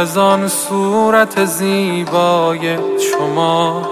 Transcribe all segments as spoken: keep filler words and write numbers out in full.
از آن صورت زیبای شما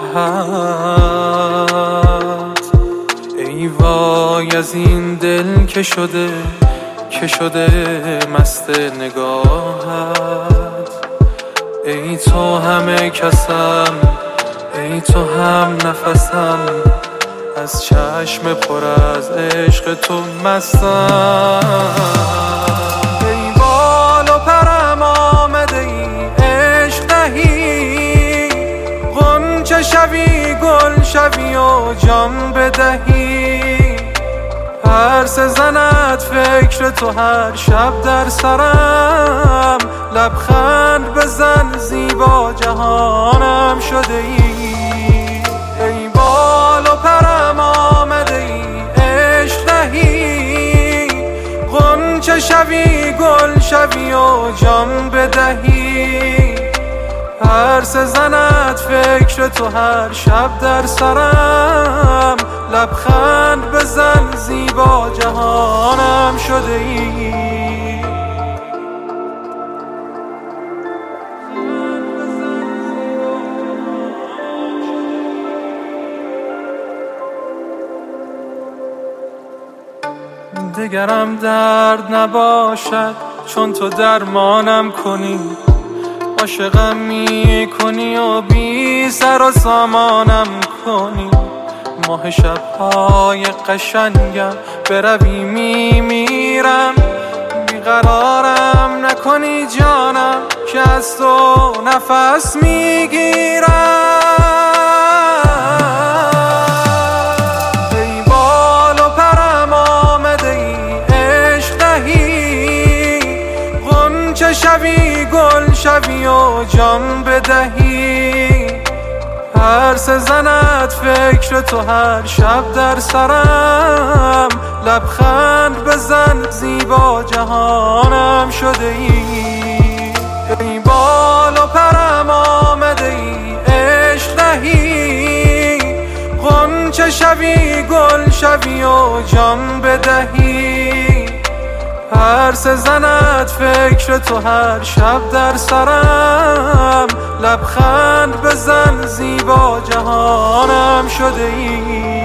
هست. ای وای از این دل که شده که شده مست نگاهت. ای تو همه کسم، ای تو هم نفسم، از چشم پر از عشق تو مستم. ای بال و پرم آمده ای عشق دهی، غنچه شوی گل شوی و جان بدهی. هر سه زند فکر تو هر شب در سرم، لبخند بزن زیبا جهانم شده ای. ای بال و پرم آمده ای عشق دهی، غنچه شوی گل شوی و جان بدهی. هر سه زند فکر تو هر شب در سرم، لبخند بزن زیبا جهانم شده ای. دگرم درد نباشد چون تو درمانم کنی، عاشقم می کنی و بی سر و سامانم کنی. ماه شبهای قشنگم بروی می میرم، بیقرارم نکنی جانم که از تو نفس میگیرم. ای بال و پرم آمده ای عشق دهی، غنچه شوی گل شوی و جان بدهی. هر سه زند فکر تو هر شب در سرم، لبخند بزن زیبا جهانم شده ای. ای بال و پرم آمده ای عشق دهی، غنچه شوی گل شوی و جان بدهی. هر سه زند فکر تو هر شب در سرم، لبخند بزن زیبا جهانم شده ای.